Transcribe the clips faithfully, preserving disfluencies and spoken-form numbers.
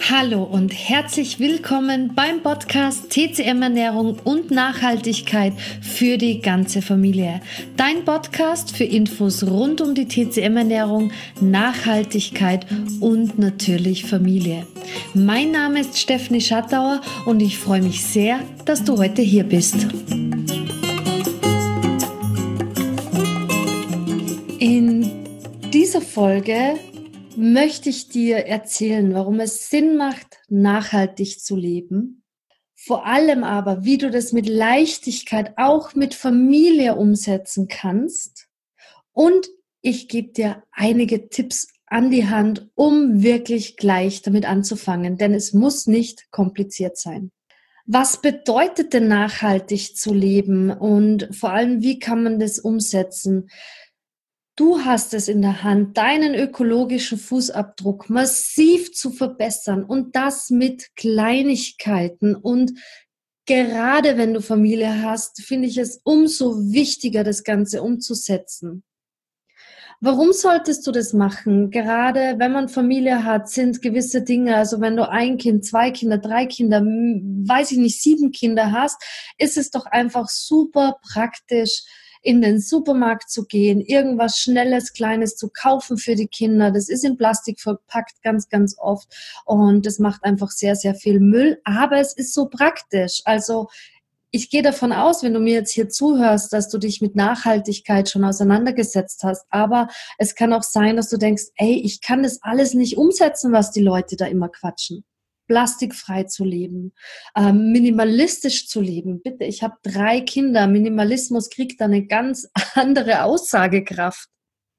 Hallo und herzlich willkommen beim Podcast T C M Ernährung und Nachhaltigkeit für die ganze Familie. Dein Podcast für Infos rund um die T C M Ernährung, Nachhaltigkeit und natürlich Familie. Mein Name ist Stefanie Schattauer und ich freue mich sehr, dass du heute hier bist. In dieser Folge möchte ich dir erzählen, warum es Sinn macht, nachhaltig zu leben. Vor allem aber, wie du das mit Leichtigkeit auch mit Familie umsetzen kannst. Und ich gebe dir einige Tipps an die Hand, um wirklich gleich damit anzufangen, denn es muss nicht kompliziert sein. Was bedeutet denn nachhaltig zu leben und vor allem, wie kann man das umsetzen? Du hast es in der Hand, deinen ökologischen Fußabdruck massiv zu verbessern und das mit Kleinigkeiten. Und gerade wenn du Familie hast, finde ich es umso wichtiger, das Ganze umzusetzen. Warum solltest du das machen? Gerade wenn man Familie hat, sind gewisse Dinge, also wenn du ein Kind, zwei Kinder, drei Kinder, weiß ich nicht, sieben Kinder hast, ist es doch einfach super praktisch, in den Supermarkt zu gehen, irgendwas Schnelles, Kleines zu kaufen für die Kinder. Das ist in Plastik verpackt ganz, ganz oft und das macht einfach sehr, sehr viel Müll, aber es ist so praktisch. Also ich gehe davon aus, wenn du mir jetzt hier zuhörst, dass du dich mit Nachhaltigkeit schon auseinandergesetzt hast, aber es kann auch sein, dass du denkst, ey, ich kann das alles nicht umsetzen, was die Leute da immer quatschen. Plastikfrei zu leben, ähm, minimalistisch zu leben. Bitte, ich habe drei Kinder. Minimalismus kriegt da eine ganz andere Aussagekraft.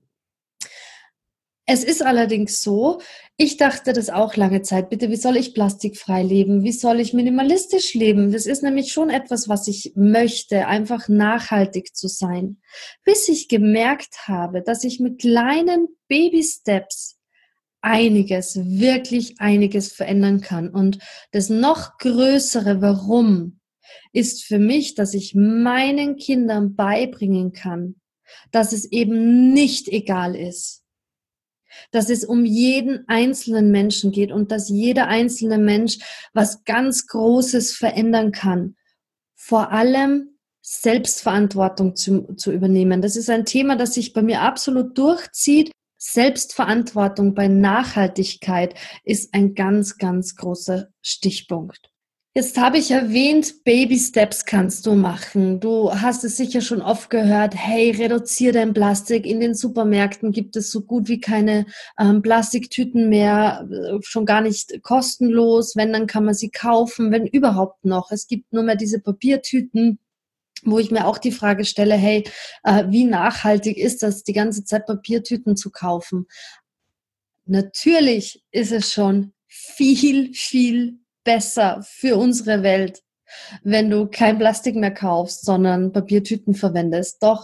Es ist allerdings so, ich dachte das auch lange Zeit, bitte, wie soll ich plastikfrei leben? Wie soll ich minimalistisch leben? Das ist nämlich schon etwas, was ich möchte, einfach nachhaltig zu sein. Bis ich gemerkt habe, dass ich mit kleinen Baby-Steps einiges, wirklich einiges verändern kann. Und das noch größere Warum ist für mich, dass ich meinen Kindern beibringen kann, dass es eben nicht egal ist, dass es um jeden einzelnen Menschen geht und dass jeder einzelne Mensch was ganz Großes verändern kann. Vor allem Selbstverantwortung zu, zu übernehmen. Das ist ein Thema, das sich bei mir absolut durchzieht. Selbstverantwortung bei Nachhaltigkeit ist ein ganz, ganz großer Stichpunkt. Jetzt habe ich erwähnt, Baby Steps kannst du machen. Du hast es sicher schon oft gehört, hey, reduziere dein Plastik. In den Supermärkten gibt es so gut wie keine ähm, Plastiktüten mehr, schon gar nicht kostenlos. Wenn, dann kann man sie kaufen, wenn überhaupt noch. Es gibt nur mehr diese Papiertüten, wo ich mir auch die Frage stelle, hey, äh, wie nachhaltig ist das, die ganze Zeit Papiertüten zu kaufen? Natürlich ist es schon viel, viel besser für unsere Welt, wenn du kein Plastik mehr kaufst, sondern Papiertüten verwendest. Doch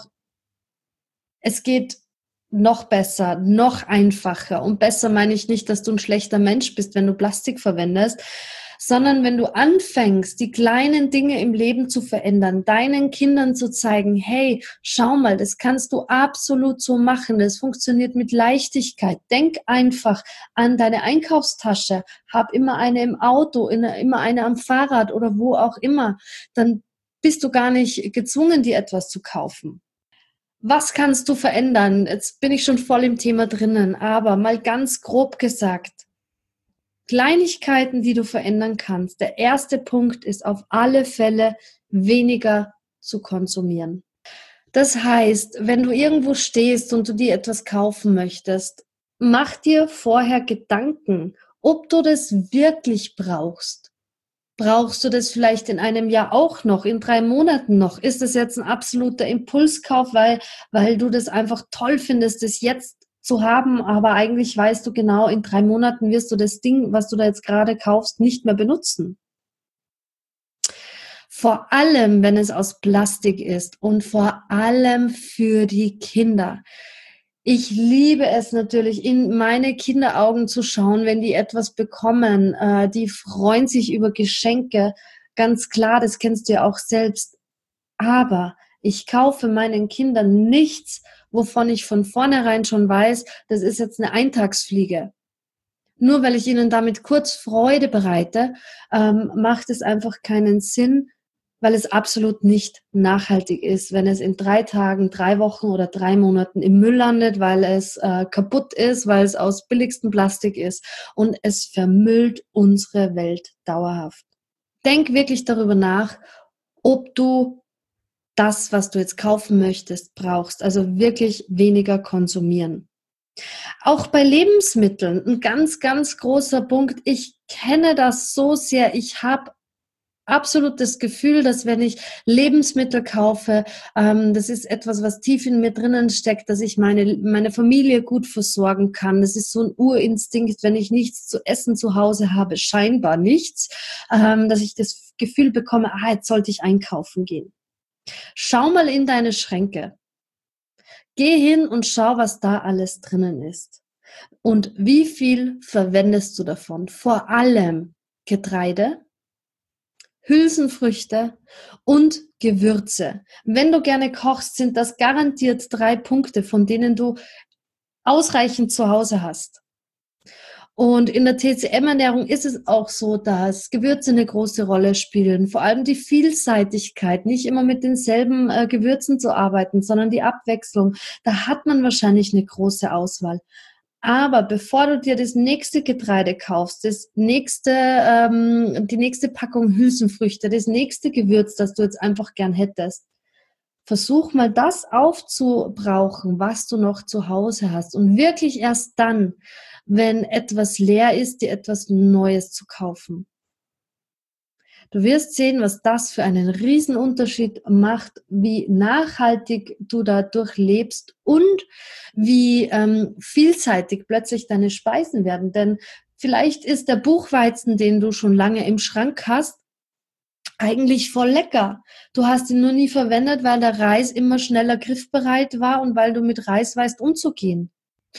es geht noch besser, noch einfacher. Und besser meine ich nicht, dass du ein schlechter Mensch bist, wenn du Plastik verwendest, sondern wenn du anfängst, die kleinen Dinge im Leben zu verändern, deinen Kindern zu zeigen, hey, schau mal, das kannst du absolut so machen, das funktioniert mit Leichtigkeit. Denk einfach an deine Einkaufstasche, hab immer eine im Auto, immer eine am Fahrrad oder wo auch immer, dann bist du gar nicht gezwungen, dir etwas zu kaufen. Was kannst du verändern? Jetzt bin ich schon voll im Thema drinnen, aber mal ganz grob gesagt, Kleinigkeiten, die du verändern kannst. Der erste Punkt ist auf alle Fälle, weniger zu konsumieren. Das heißt, wenn du irgendwo stehst und du dir etwas kaufen möchtest, mach dir vorher Gedanken, ob du das wirklich brauchst. Brauchst du das vielleicht in einem Jahr auch noch, in drei Monaten noch? Ist das jetzt ein absoluter Impulskauf, weil, weil du das einfach toll findest, das jetzt zu haben, aber eigentlich weißt du genau, in drei Monaten wirst du das Ding, was du da jetzt gerade kaufst, nicht mehr benutzen. Vor allem, wenn es aus Plastik ist und vor allem für die Kinder. Ich liebe es natürlich, in meine Kinderaugen zu schauen, wenn die etwas bekommen. Äh, die freuen sich über Geschenke. Ganz klar, das kennst du ja auch selbst. Aber ich kaufe meinen Kindern nichts, wovon ich von vornherein schon weiß, das ist jetzt eine Eintagsfliege. Nur weil ich ihnen damit kurz Freude bereite, ähm, macht es einfach keinen Sinn, weil es absolut nicht nachhaltig ist, wenn es in drei Tagen, drei Wochen oder drei Monaten im Müll landet, weil es äh, kaputt ist, weil es aus billigstem Plastik ist und es vermüllt unsere Welt dauerhaft. Denk wirklich darüber nach, ob du das, was du jetzt kaufen möchtest, brauchst. Also wirklich weniger konsumieren. Auch bei Lebensmitteln, ein ganz, ganz großer Punkt. Ich kenne das so sehr. Ich habe absolut das Gefühl, dass wenn ich Lebensmittel kaufe, ähm, das ist etwas, was tief in mir drinnen steckt, dass ich meine, meine Familie gut versorgen kann. Das ist so ein Urinstinkt, wenn ich nichts zu essen zu Hause habe, scheinbar nichts, ähm, dass ich das Gefühl bekomme, ah, jetzt sollte ich einkaufen gehen. Schau mal in deine Schränke. Geh hin und schau, was da alles drinnen ist. Und wie viel verwendest du davon? Vor allem Getreide, Hülsenfrüchte und Gewürze. Wenn du gerne kochst, sind das garantiert drei Punkte, von denen du ausreichend zu Hause hast. Und in der T C M-Ernährung ist es auch so, dass Gewürze eine große Rolle spielen. Vor allem die Vielseitigkeit, nicht immer mit denselben äh, Gewürzen zu arbeiten, sondern die Abwechslung. Da hat man wahrscheinlich eine große Auswahl. Aber bevor du dir das nächste Getreide kaufst, das nächste, ähm, die nächste Packung Hülsenfrüchte, das nächste Gewürz, das du jetzt einfach gern hättest, versuch mal das aufzubrauchen, was du noch zu Hause hast. Und wirklich erst dann, wenn etwas leer ist, dir etwas Neues zu kaufen. Du wirst sehen, was das für einen Riesenunterschied macht, wie nachhaltig du dadurch lebst und wie ähm, vielseitig plötzlich deine Speisen werden. Denn vielleicht ist der Buchweizen, den du schon lange im Schrank hast, eigentlich voll lecker. Du hast ihn nur nie verwendet, weil der Reis immer schneller griffbereit war und weil du mit Reis weißt umzugehen.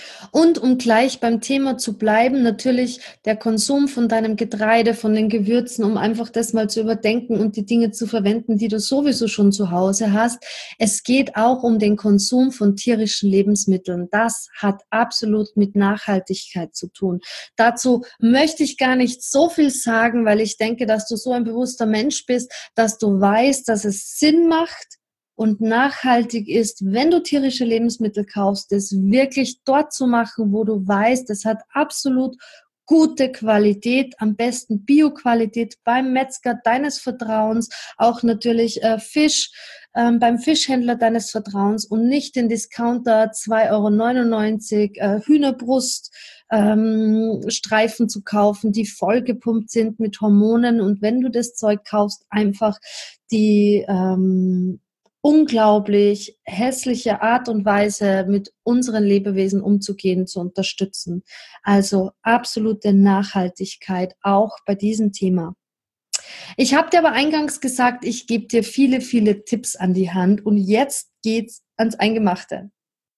Und um gleich beim Thema zu bleiben, natürlich der Konsum von deinem Getreide, von den Gewürzen, um einfach das mal zu überdenken und die Dinge zu verwenden, die du sowieso schon zu Hause hast. Es geht auch um den Konsum von tierischen Lebensmitteln. Das hat absolut mit Nachhaltigkeit zu tun. Dazu möchte ich gar nicht so viel sagen, weil ich denke, dass du so ein bewusster Mensch bist, dass du weißt, dass es Sinn macht, und nachhaltig ist, wenn du tierische Lebensmittel kaufst, es wirklich dort zu machen, wo du weißt, es hat absolut gute Qualität, am besten Bio-Qualität beim Metzger deines Vertrauens, auch natürlich äh, Fisch ähm, beim Fischhändler deines Vertrauens und nicht den Discounter zwei Euro neunundneunzig äh, Hühnerbrust ähm, Streifen zu kaufen, die vollgepumpt sind mit Hormonen und wenn du das Zeug kaufst, einfach die ähm, unglaublich hässliche Art und Weise, mit unseren Lebewesen umzugehen, zu unterstützen. Also absolute Nachhaltigkeit auch bei diesem Thema. Ich habe dir aber eingangs gesagt, ich gebe dir viele, viele Tipps an die Hand und jetzt geht's ans Eingemachte.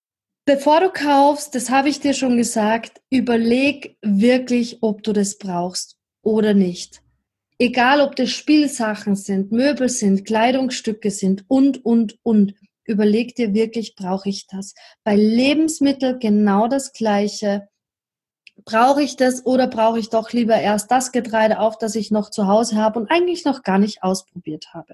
Bevor du kaufst, das habe ich dir schon gesagt, überleg wirklich, ob du das brauchst oder nicht. Egal, ob das Spielsachen sind, Möbel sind, Kleidungsstücke sind und, und, und. Überleg dir wirklich, brauche ich das? Bei Lebensmitteln genau das Gleiche. Brauche ich das oder brauche ich doch lieber erst das Getreide auf, das ich noch zu Hause habe und eigentlich noch gar nicht ausprobiert habe?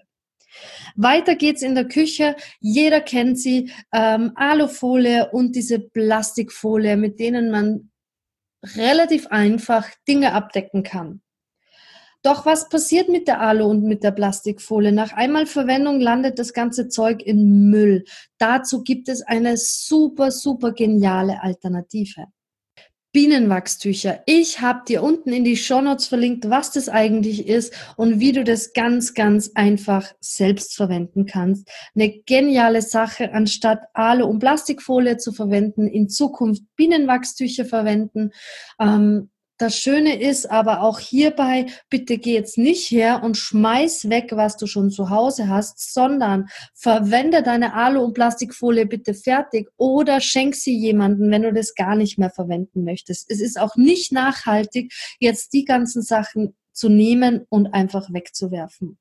Weiter geht's in der Küche. Jeder kennt sie, ähm, Alufolie und diese Plastikfolie, mit denen man relativ einfach Dinge abdecken kann. Doch was passiert mit der Alu und mit der Plastikfolie? Nach einmal Verwendung landet das ganze Zeug in Müll. Dazu gibt es eine super, super geniale Alternative. Bienenwachstücher. Ich habe dir unten in die Shownotes verlinkt, was das eigentlich ist und wie du das ganz, ganz einfach selbst verwenden kannst. Eine geniale Sache, anstatt Alu und Plastikfolie zu verwenden, in Zukunft Bienenwachstücher verwenden. Ähm, Das Schöne ist aber auch hierbei, bitte geh jetzt nicht her und schmeiß weg, was du schon zu Hause hast, sondern verwende deine Alu- und Plastikfolie bitte fertig oder schenk sie jemandem, wenn du das gar nicht mehr verwenden möchtest. Es ist auch nicht nachhaltig, jetzt die ganzen Sachen zu nehmen und einfach wegzuwerfen.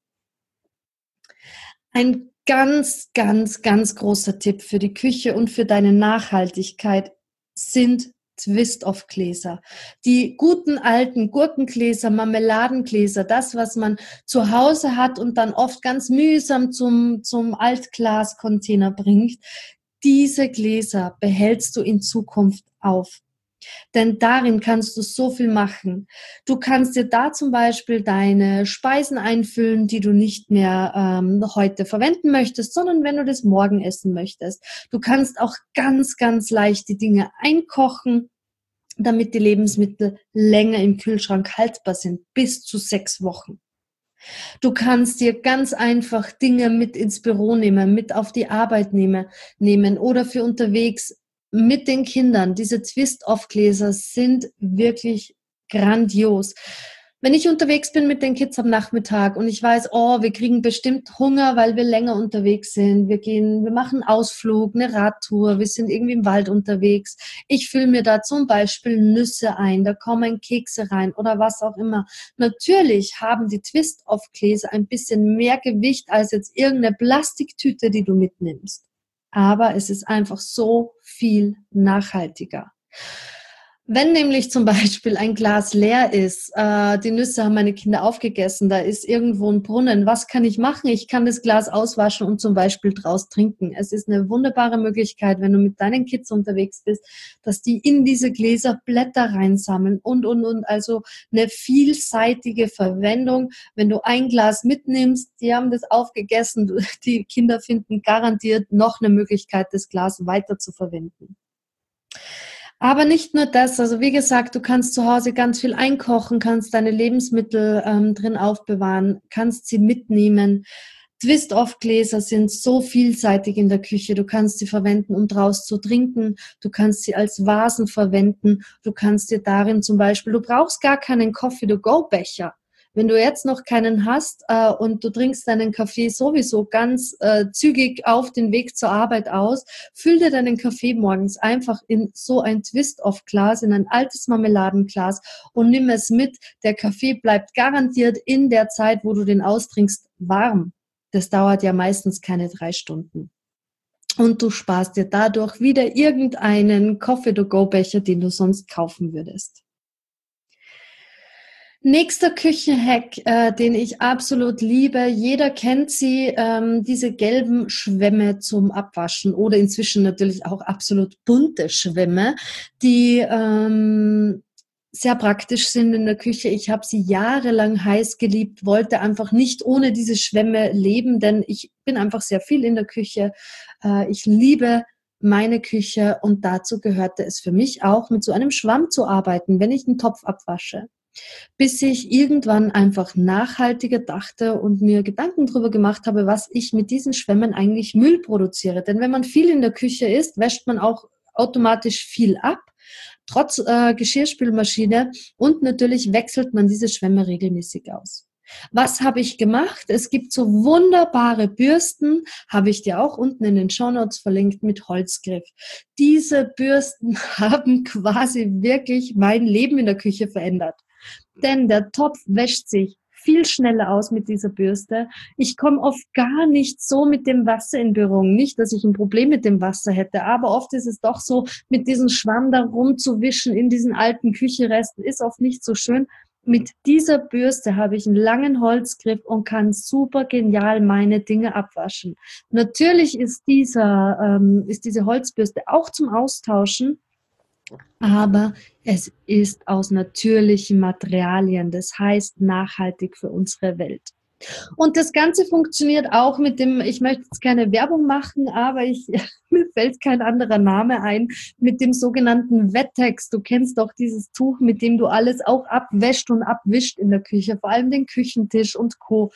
Ein ganz, ganz, ganz großer Tipp für die Küche und für deine Nachhaltigkeit sind Twist-of-Gläser. Die guten alten Gurkengläser, Marmeladengläser, das, was man zu Hause hat und dann oft ganz mühsam zum, zum Altglascontainer bringt, diese Gläser behältst du in Zukunft auf. Denn darin kannst du so viel machen. Du kannst dir da zum Beispiel deine Speisen einfüllen, die du nicht mehr ähm, heute verwenden möchtest, sondern wenn du das morgen essen möchtest. Du kannst auch ganz, ganz leicht die Dinge einkochen, damit die Lebensmittel länger im Kühlschrank haltbar sind, bis zu sechs Wochen. Du kannst dir ganz einfach Dinge mit ins Büro nehmen, mit auf die Arbeit nehmen, nehmen oder für unterwegs mit den Kindern. Diese Twist-Off-Gläser sind wirklich grandios. Wenn ich unterwegs bin mit den Kids am Nachmittag und ich weiß, oh, wir kriegen bestimmt Hunger, weil wir länger unterwegs sind. Wir gehen, wir machen einen Ausflug, eine Radtour, wir sind irgendwie im Wald unterwegs. Ich fülle mir da zum Beispiel Nüsse ein, da kommen Kekse rein oder was auch immer. Natürlich haben die Twist-Off-Gläser ein bisschen mehr Gewicht als jetzt irgendeine Plastiktüte, die du mitnimmst. Aber es ist einfach so viel nachhaltiger. Wenn nämlich zum Beispiel ein Glas leer ist, äh, die Nüsse haben meine Kinder aufgegessen, da ist irgendwo ein Brunnen, was kann ich machen? Ich kann das Glas auswaschen und zum Beispiel draus trinken. Es ist eine wunderbare Möglichkeit, wenn du mit deinen Kids unterwegs bist, dass die in diese Gläser Blätter reinsammeln und, und, und. Also eine vielseitige Verwendung. Wenn du ein Glas mitnimmst, die haben das aufgegessen, die Kinder finden garantiert noch eine Möglichkeit, das Glas weiter zu verwenden. Aber nicht nur das, also wie gesagt, du kannst zu Hause ganz viel einkochen, kannst deine Lebensmittel ähm, drin aufbewahren, kannst sie mitnehmen. Twist-Off-Gläser sind so vielseitig in der Küche. Du kannst sie verwenden, um draus zu trinken. Du kannst sie als Vasen verwenden. Du kannst dir darin zum Beispiel, du brauchst gar keinen Coffee-to-go-Becher. Wenn du jetzt noch keinen hast äh, und du trinkst deinen Kaffee sowieso ganz äh, zügig auf den Weg zur Arbeit aus, füll dir deinen Kaffee morgens einfach in so ein Twist-Off-Glas, in ein altes Marmeladenglas und nimm es mit. Der Kaffee bleibt garantiert in der Zeit, wo du den austrinkst, warm. Das dauert ja meistens keine drei Stunden. Und du sparst dir dadurch wieder irgendeinen Coffee-to-go-Becher, den du sonst kaufen würdest. Nächster Küchenhack, äh, den ich absolut liebe. Jeder kennt sie, ähm, diese gelben Schwämme zum Abwaschen oder inzwischen natürlich auch absolut bunte Schwämme, die ähm, sehr praktisch sind in der Küche. Ich habe sie jahrelang heiß geliebt, wollte einfach nicht ohne diese Schwämme leben, denn ich bin einfach sehr viel in der Küche. Äh, ich liebe meine Küche und dazu gehörte es für mich auch, mit so einem Schwamm zu arbeiten, wenn ich einen Topf abwasche. Bis ich irgendwann einfach nachhaltiger dachte und mir Gedanken darüber gemacht habe, was ich mit diesen Schwämmen eigentlich Müll produziere. Denn wenn man viel in der Küche isst, wäscht man auch automatisch viel ab, trotz äh, Geschirrspülmaschine, und natürlich wechselt man diese Schwämme regelmäßig aus. Was habe ich gemacht? Es gibt so wunderbare Bürsten, habe ich dir auch unten in den Shownotes verlinkt, mit Holzgriff. Diese Bürsten haben quasi wirklich mein Leben in der Küche verändert. Denn der Topf wäscht sich viel schneller aus mit dieser Bürste. Ich komme oft gar nicht so mit dem Wasser in Berührung. Nicht, dass ich ein Problem mit dem Wasser hätte, aber oft ist es doch so, mit diesem Schwamm da rumzuwischen in diesen alten Küchenresten ist oft nicht so schön. Mit dieser Bürste habe ich einen langen Holzgriff und kann super genial meine Dinge abwaschen. Natürlich ist dieser, ähm, ist diese Holzbürste auch zum Austauschen, aber es ist aus natürlichen Materialien, das heißt nachhaltig für unsere Welt. Und das Ganze funktioniert auch mit dem, ich möchte jetzt keine Werbung machen, aber ich, mir fällt kein anderer Name ein, mit dem sogenannten Wettex. Du kennst doch dieses Tuch, mit dem du alles auch abwäscht und abwischt in der Küche, vor allem den Küchentisch und Co.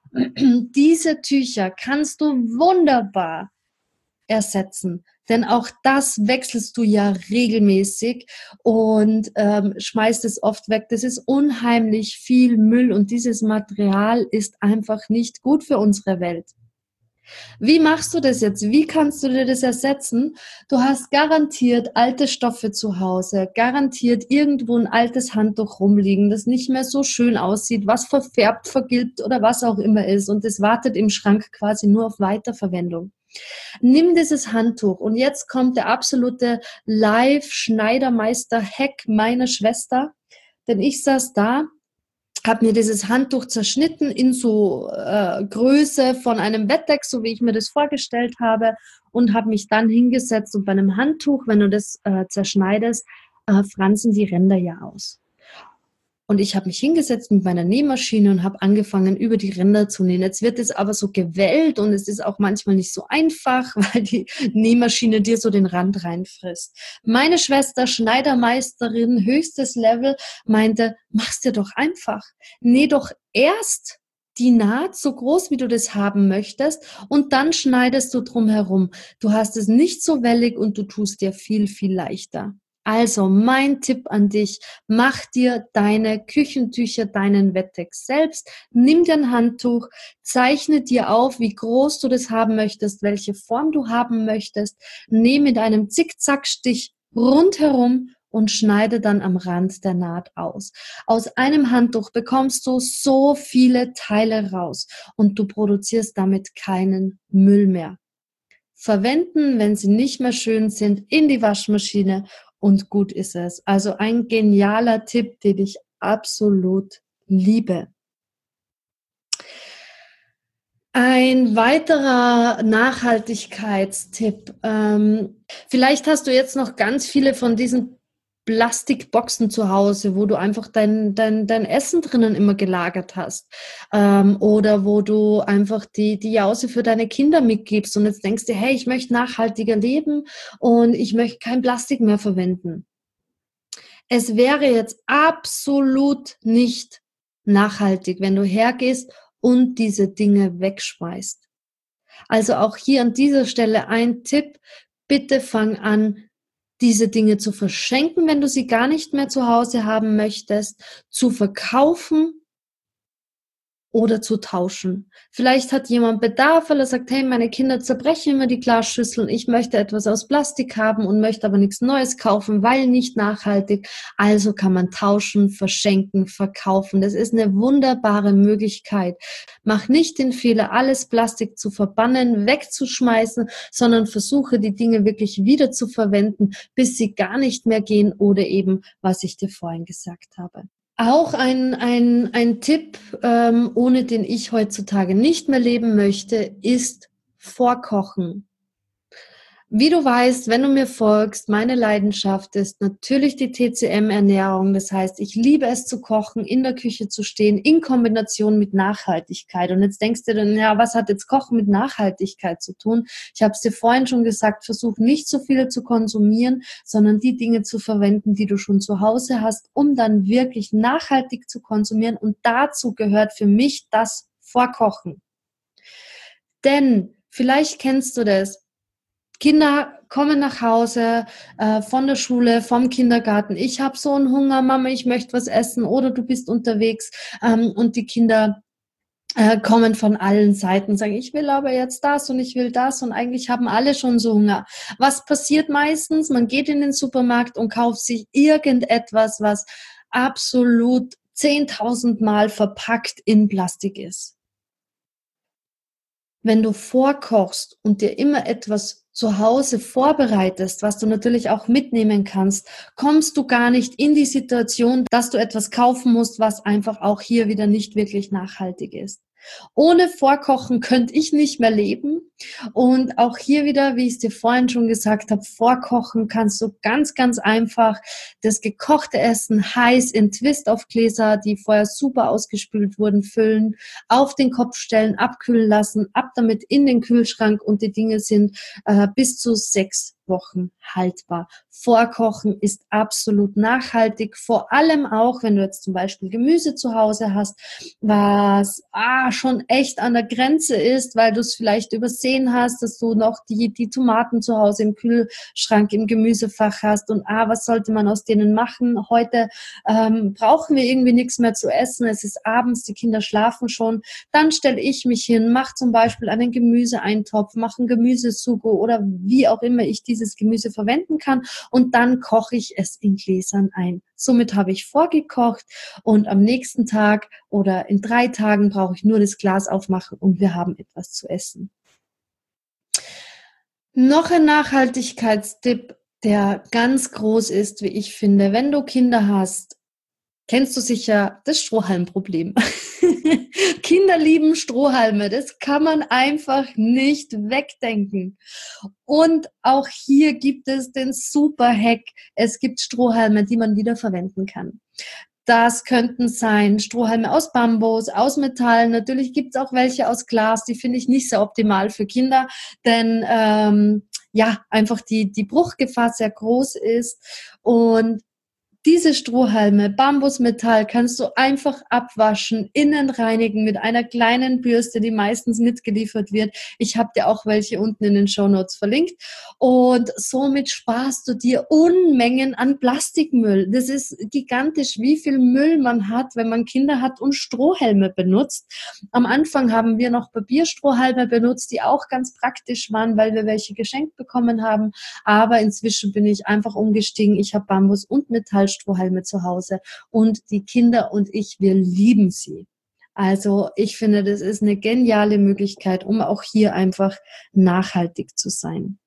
Diese Tücher kannst du wunderbar ersetzen. Denn auch das wechselst du ja regelmäßig und ähm, schmeißt es oft weg. Das ist unheimlich viel Müll und dieses Material ist einfach nicht gut für unsere Welt. Wie machst du das jetzt? Wie kannst du dir das ersetzen? Du hast garantiert alte Stoffe zu Hause, garantiert irgendwo ein altes Handtuch rumliegen, das nicht mehr so schön aussieht, was verfärbt, vergilbt oder was auch immer ist und es wartet im Schrank quasi nur auf Weiterverwendung. Nimm dieses Handtuch und jetzt kommt der absolute Live-Schneidermeister-Hack meiner Schwester, denn ich saß da, habe mir dieses Handtuch zerschnitten in so äh, Größe von einem Bettdeck, so wie ich mir das vorgestellt habe, und habe mich dann hingesetzt und bei einem Handtuch, wenn du das äh, zerschneidest, äh, fransen die Ränder ja aus. Und ich habe mich hingesetzt mit meiner Nähmaschine und habe angefangen, über die Ränder zu nähen. Jetzt wird es aber so gewellt und es ist auch manchmal nicht so einfach, weil die Nähmaschine dir so den Rand reinfrisst. Meine Schwester, Schneidermeisterin, höchstes Level, meinte, mach's dir doch einfach. Näh doch erst die Naht so groß, wie du das haben möchtest, und dann schneidest du drum herum. Du hast es nicht so wellig und du tust dir viel, viel leichter. Also mein Tipp an dich, mach dir deine Küchentücher, deinen Wettex selbst, nimm dir ein Handtuch, zeichne dir auf, wie groß du das haben möchtest, welche Form du haben möchtest, nehme mit einem Zickzackstich rundherum und schneide dann am Rand der Naht aus. Aus einem Handtuch bekommst du so viele Teile raus und du produzierst damit keinen Müll mehr. Verwenden, wenn sie nicht mehr schön sind, in die Waschmaschine und gut ist es. Also ein genialer Tipp, den ich absolut liebe. Ein weiterer Nachhaltigkeitstipp. Ähm, vielleicht hast du jetzt noch ganz viele von diesen Plastikboxen zu Hause, wo du einfach dein, dein, dein Essen drinnen immer gelagert hast. Ähm, oder wo du einfach die, die Jause für deine Kinder mitgibst und jetzt denkst du, hey, ich möchte nachhaltiger leben und ich möchte kein Plastik mehr verwenden. Es wäre jetzt absolut nicht nachhaltig, wenn du hergehst und diese Dinge wegschmeißt. Also auch hier an dieser Stelle ein Tipp, bitte fang an, diese Dinge zu verschenken, wenn du sie gar nicht mehr zu Hause haben möchtest, zu verkaufen oder zu tauschen. Vielleicht hat jemand Bedarf, weil er sagt, hey, meine Kinder zerbrechen immer die Glasschüsseln, ich möchte etwas aus Plastik haben und möchte aber nichts Neues kaufen, weil nicht nachhaltig. Also kann man tauschen, verschenken, verkaufen. Das ist eine wunderbare Möglichkeit. Mach nicht den Fehler, alles Plastik zu verbannen, wegzuschmeißen, sondern versuche die Dinge wirklich wieder zu verwenden, bis sie gar nicht mehr gehen oder eben, was ich dir vorhin gesagt habe. Auch ein, ein, ein Tipp, ähm, ohne den ich heutzutage nicht mehr leben möchte, ist Vorkochen. Wie du weißt, wenn du mir folgst, meine Leidenschaft ist natürlich die T C M-Ernährung. Das heißt, ich liebe es zu kochen, in der Küche zu stehen, in Kombination mit Nachhaltigkeit. Und jetzt denkst du dann, ja, was hat jetzt Kochen mit Nachhaltigkeit zu tun? Ich habe es dir vorhin schon gesagt, versuch nicht so viel zu konsumieren, sondern die Dinge zu verwenden, die du schon zu Hause hast, um dann wirklich nachhaltig zu konsumieren. Und dazu gehört für mich das Vorkochen. Denn vielleicht kennst du das. Kinder kommen nach Hause äh, von der Schule, vom Kindergarten. Ich habe so einen Hunger, Mama, ich möchte was essen. Oder du bist unterwegs ähm, und die Kinder äh, kommen von allen Seiten, sagen, ich will aber jetzt das und ich will das. Und eigentlich haben alle schon so Hunger. Was passiert meistens? Man geht in den Supermarkt und kauft sich irgendetwas, was absolut zehntausend Mal verpackt in Plastik ist. Wenn du vorkochst und dir immer etwas zu Hause vorbereitest, was du natürlich auch mitnehmen kannst, kommst du gar nicht in die Situation, dass du etwas kaufen musst, was einfach auch hier wieder nicht wirklich nachhaltig ist. Ohne Vorkochen könnte ich nicht mehr leben. Und auch hier wieder, wie ich es dir vorhin schon gesagt habe, vorkochen kannst du ganz, ganz einfach das gekochte Essen heiß in Twist-auf-Gläser, die vorher super ausgespült wurden, füllen, auf den Kopf stellen, abkühlen lassen, ab damit in den Kühlschrank und die Dinge sind äh, bis zu sechs Wochen haltbar. Vorkochen ist absolut nachhaltig, vor allem auch, wenn du jetzt zum Beispiel Gemüse zu Hause hast, was ah, schon echt an der Grenze ist, weil du es vielleicht übersehen hast, dass du noch die, die Tomaten zu Hause im Kühlschrank, im Gemüsefach hast und ah, was sollte man aus denen machen? Heute ähm, brauchen wir irgendwie nichts mehr zu essen, es ist abends, die Kinder schlafen schon, dann stelle ich mich hin, mache zum Beispiel einen Gemüseeintopf, mache einen Gemüsesugo oder wie auch immer ich dieses Gemüse verwenden kann und dann koche ich es in Gläsern ein. Somit habe ich vorgekocht und am nächsten Tag oder in drei Tagen brauche ich nur das Glas aufmachen und wir haben etwas zu essen. Noch ein Nachhaltigkeitstipp, der ganz groß ist, wie ich finde. Wenn du Kinder hast, kennst du sicher das Strohhalmproblem. Kinder lieben Strohhalme, das kann man einfach nicht wegdenken. Und auch hier gibt es den super Hack. Es gibt Strohhalme, die man wieder verwenden kann. Das könnten sein Strohhalme aus Bambus, aus Metall. Natürlich gibt es auch welche aus Glas. Die finde ich nicht so optimal für Kinder, denn ähm, ja, einfach die, die Bruchgefahr sehr groß ist. Und diese Strohhalme, Bambusmetall, kannst du einfach abwaschen, innen reinigen mit einer kleinen Bürste, die meistens mitgeliefert wird. Ich habe dir auch welche unten in den Shownotes verlinkt. Und somit sparst du dir Unmengen an Plastikmüll. Das ist gigantisch, wie viel Müll man hat, wenn man Kinder hat und Strohhalme benutzt. Am Anfang haben wir noch Papierstrohhalme benutzt, die auch ganz praktisch waren, weil wir welche geschenkt bekommen haben. Aber inzwischen bin ich einfach umgestiegen. Ich habe Bambus und Metall Strohhalme zu Hause und die Kinder und ich, wir lieben sie. Also ich finde, das ist eine geniale Möglichkeit, um auch hier einfach nachhaltig zu sein.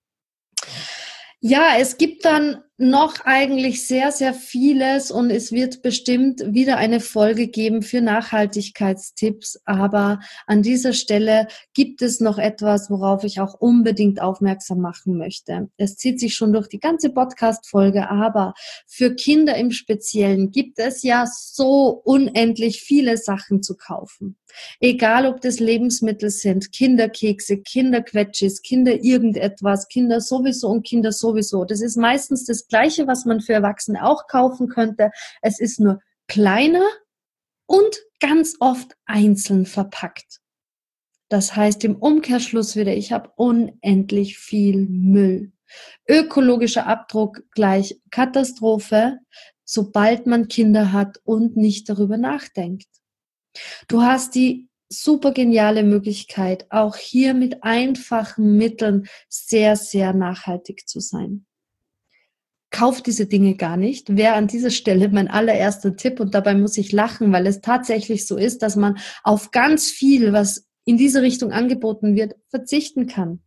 Ja, es gibt dann noch eigentlich sehr, sehr vieles und es wird bestimmt wieder eine Folge geben für Nachhaltigkeitstipps, aber an dieser Stelle gibt es noch etwas, worauf ich auch unbedingt aufmerksam machen möchte. Es zieht sich schon durch die ganze Podcast-Folge, aber für Kinder im Speziellen gibt es ja so unendlich viele Sachen zu kaufen. Egal, ob das Lebensmittel sind, Kinderkekse, Kinderquetschis, Kinder irgendetwas, Kinder sowieso und Kinder sowieso. Das ist meistens das Gleiche, was man für Erwachsene auch kaufen könnte. Es ist nur kleiner und ganz oft einzeln verpackt. Das heißt im Umkehrschluss wieder, ich habe unendlich viel Müll. Ökologischer Abdruck gleich Katastrophe, sobald man Kinder hat und nicht darüber nachdenkt. Du hast die super geniale Möglichkeit, auch hier mit einfachen Mitteln sehr, sehr nachhaltig zu sein. Kauf diese Dinge gar nicht, wäre an dieser Stelle mein allererster Tipp und dabei muss ich lachen, weil es tatsächlich so ist, dass man auf ganz viel, was in diese Richtung angeboten wird, verzichten kann.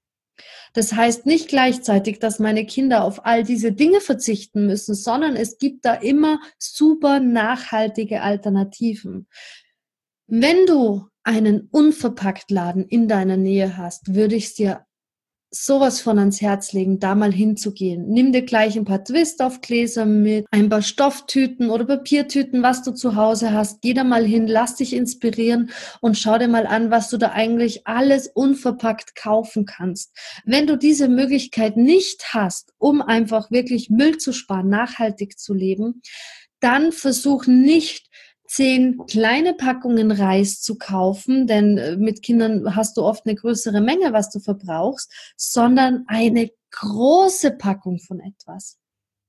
Das heißt nicht gleichzeitig, dass meine Kinder auf all diese Dinge verzichten müssen, sondern es gibt da immer super nachhaltige Alternativen. Wenn du einen Unverpacktladen in deiner Nähe hast, würde ich es dir sowas von ans Herz legen, da mal hinzugehen. Nimm dir gleich ein paar Twist-auf-Gläser mit, ein paar Stofftüten oder Papiertüten, was du zu Hause hast. Geh da mal hin, lass dich inspirieren und schau dir mal an, was du da eigentlich alles unverpackt kaufen kannst. Wenn du diese Möglichkeit nicht hast, um einfach wirklich Müll zu sparen, nachhaltig zu leben, dann versuch nicht, zehn kleine Packungen Reis zu kaufen, denn mit Kindern hast du oft eine größere Menge, was du verbrauchst, sondern eine große Packung von etwas.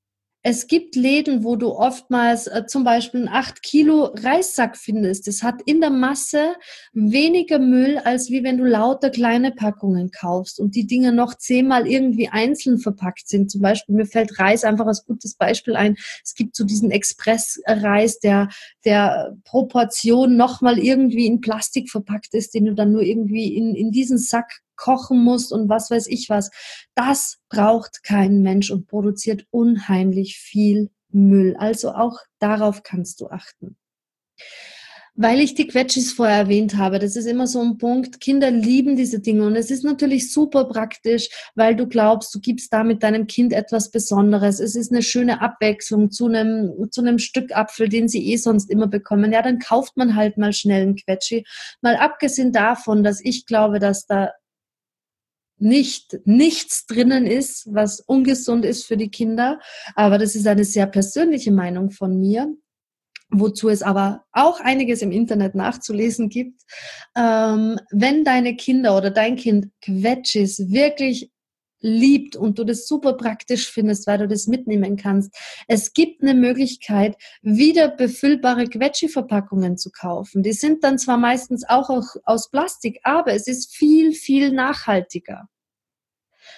Es gibt Läden, wo du oftmals äh, zum Beispiel einen acht Kilo Reissack findest. Das hat in der Masse weniger Müll, als wie wenn du lauter kleine Packungen kaufst und die Dinge noch zehnmal irgendwie einzeln verpackt sind. Zum Beispiel, mir fällt Reis einfach als gutes Beispiel ein. Es gibt so diesen Expressreis, der, der pro Portion nochmal irgendwie in Plastik verpackt ist, den du dann nur irgendwie in, in diesen Sack kochen musst und was weiß ich was. Das braucht kein Mensch und produziert unheimlich viel Müll. Also auch darauf kannst du achten. Weil ich die Quetschis vorher erwähnt habe, das ist immer so ein Punkt, Kinder lieben diese Dinge und es ist natürlich super praktisch, weil du glaubst, du gibst damit deinem Kind etwas Besonderes. Es ist eine schöne Abwechslung zu einem, zu einem Stück Apfel, den sie eh sonst immer bekommen. Ja, dann kauft man halt mal schnell einen Quetschi. Mal abgesehen davon, dass ich glaube, dass da nicht nichts drinnen ist, was ungesund ist für die Kinder. Aber das ist eine sehr persönliche Meinung von mir, wozu es aber auch einiges im Internet nachzulesen gibt. Ähm, wenn deine Kinder oder dein Kind Quetschis wirklich liebt und du das super praktisch findest, weil du das mitnehmen kannst. Es gibt eine Möglichkeit, wieder befüllbare Quetschi-Verpackungen zu kaufen. Die sind dann zwar meistens auch aus Plastik, aber es ist viel, viel nachhaltiger.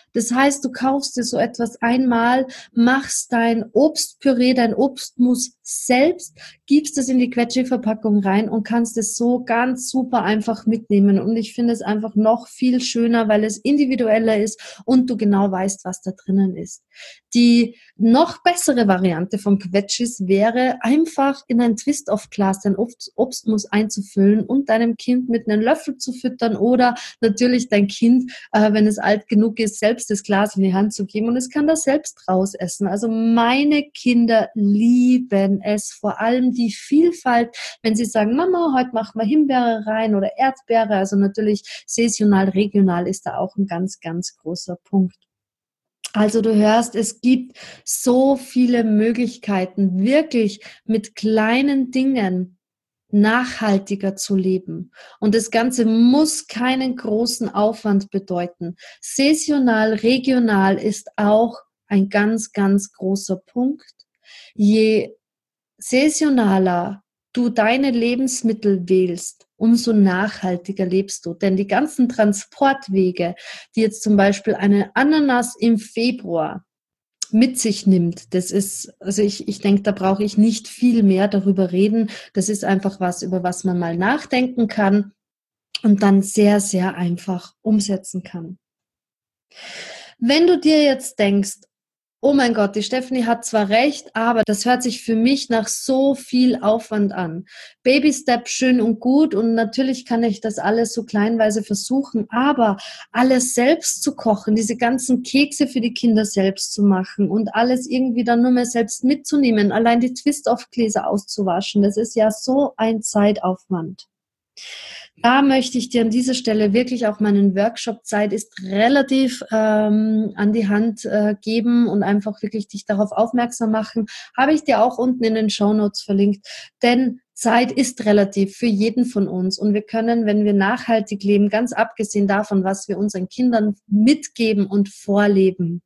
Das heißt, du kaufst dir so etwas einmal, machst dein Obstpüree, dein Obstmus selbst, gibst es in die Quetschi-Verpackung rein und kannst es so ganz super einfach mitnehmen. Und ich finde es einfach noch viel schöner, weil es individueller ist und du genau weißt, was da drinnen ist. Die noch bessere Variante von Quetschis wäre, einfach in ein Twist-of-Glas dein Obst, Obstmus einzufüllen und deinem Kind mit einem Löffel zu füttern oder natürlich dein Kind, äh, wenn es alt genug ist, selbst das Glas in die Hand zu geben und es kann das selbst rausessen. Also meine Kinder lieben es, vor allem die Vielfalt, wenn sie sagen, Mama, heute machen wir Himbeere rein oder Erdbeere, also natürlich saisonal, regional ist da auch ein ganz, ganz großer Punkt. Also du hörst, es gibt so viele Möglichkeiten, wirklich mit kleinen Dingen nachhaltiger zu leben. Und das Ganze muss keinen großen Aufwand bedeuten. Saisonal, regional ist auch ein ganz, ganz großer Punkt. Je saisonaler du deine Lebensmittel wählst, umso nachhaltiger lebst du. Denn die ganzen Transportwege, die jetzt zum Beispiel eine Ananas im Februar mit sich nimmt, das ist, also ich, ich denke, da brauche ich nicht viel mehr darüber reden. Das ist einfach was, über was man mal nachdenken kann und dann sehr, sehr einfach umsetzen kann. Wenn du dir jetzt denkst, oh mein Gott, die Stephanie hat zwar recht, aber das hört sich für mich nach so viel Aufwand an. Baby Step schön und gut und natürlich kann ich das alles so kleinweise versuchen, aber alles selbst zu kochen, diese ganzen Kekse für die Kinder selbst zu machen und alles irgendwie dann nur mehr selbst mitzunehmen, allein die Twist-off-Gläser auszuwaschen, das ist ja so ein Zeitaufwand. Da möchte ich dir an dieser Stelle wirklich auch meinen Workshop Zeit ist relativ ähm, an die Hand äh, geben und einfach wirklich dich darauf aufmerksam machen. Habe ich dir auch unten in den Shownotes verlinkt. Denn Zeit ist relativ für jeden von uns und wir können, wenn wir nachhaltig leben, ganz abgesehen davon, was wir unseren Kindern mitgeben und vorleben,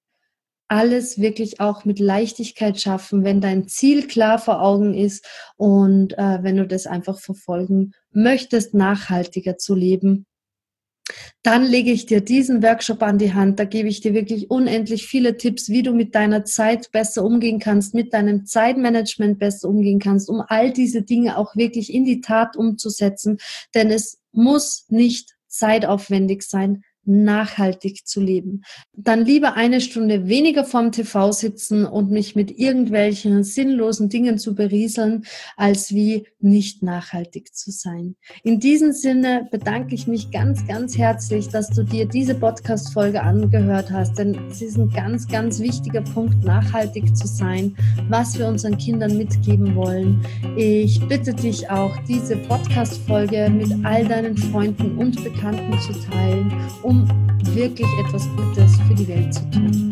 alles wirklich auch mit Leichtigkeit schaffen, wenn dein Ziel klar vor Augen ist und äh, wenn du das einfach verfolgen möchtest, nachhaltiger zu leben. Dann lege ich dir diesen Workshop an die Hand. Da gebe ich dir wirklich unendlich viele Tipps, wie du mit deiner Zeit besser umgehen kannst, mit deinem Zeitmanagement besser umgehen kannst, um all diese Dinge auch wirklich in die Tat umzusetzen. Denn es muss nicht zeitaufwendig sein, nachhaltig zu leben. Dann lieber eine Stunde weniger vorm T V sitzen und mich mit irgendwelchen sinnlosen Dingen zu berieseln, als wie nicht nachhaltig zu sein. In diesem Sinne bedanke ich mich ganz, ganz herzlich, dass du dir diese Podcast-Folge angehört hast, denn es ist ein ganz, ganz wichtiger Punkt, nachhaltig zu sein, was wir unseren Kindern mitgeben wollen. Ich bitte dich auch, diese Podcast-Folge mit all deinen Freunden und Bekannten zu teilen, um wirklich etwas Gutes für die Welt zu tun.